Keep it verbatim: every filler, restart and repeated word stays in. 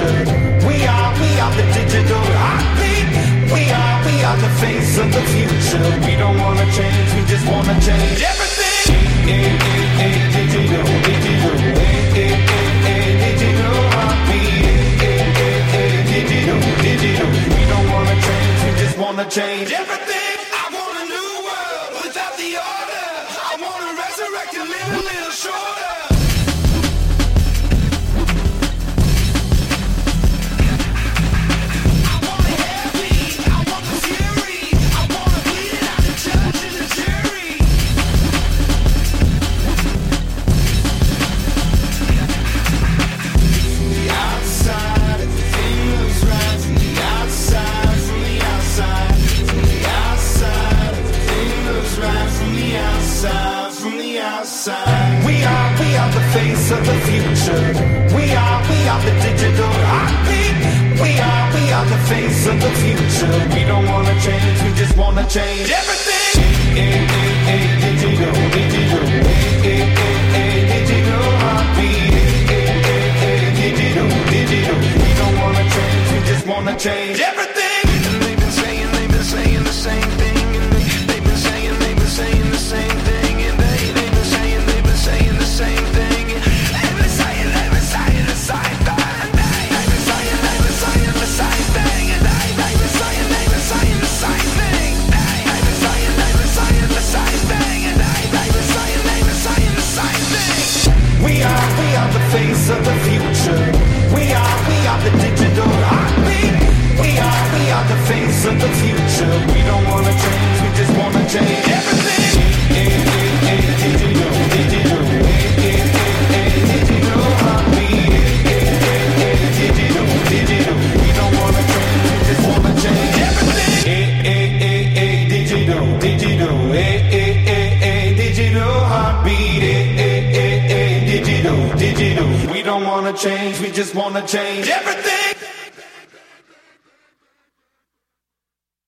future. We are, we are the digital heartbeat. We are, we are the face of the future. We don't wanna change, we just wanna change everything. Hey, hey, hey, digital, digital, hey, hey, hey, hey, digital heartbeat. Hey, hey, hey, digital, digital. We don't wanna change, we just wanna change everything. I want a new world without the order. I wanna resurrect and live a little shorter. We are, we are the face of the future. We are, we are the digital heartbeat. We are, we are the face of the future. We don't wanna change, we just wanna change everything. Hey, hey, hey, digital, digital. Hey, hey, hey, hey, digital heartbeat. Hey, hey, hey, digital, digital. We don't wanna change, we just wanna change everything. And they've been saying, they've been saying the same thing. And they, they've been saying, they've been saying the same thing. Saying the same thing. They've been saying, they've been saying the same thing. They've been saying, they've been saying the same thing. And they, they've been saying, they've been saying the same thing. They've been saying, they've been saying the same thing. And they, they've been saying, they've been saying the same thing. We are, we are the face of the future. We are, we are the digital heartbeat. We are, we are the face of the future. We don't wanna change, we just wanna change everything. Hey, hey, hey, digital, digital. Digital, we don't wanna change, we just wanna change everything. Hey, hey, hey, hey, digital, digital, hey, hey, hey, hey, digital heartbeat. Hey, hey, hey, hey, digital, digital. We don't wanna change, we just wanna change everything.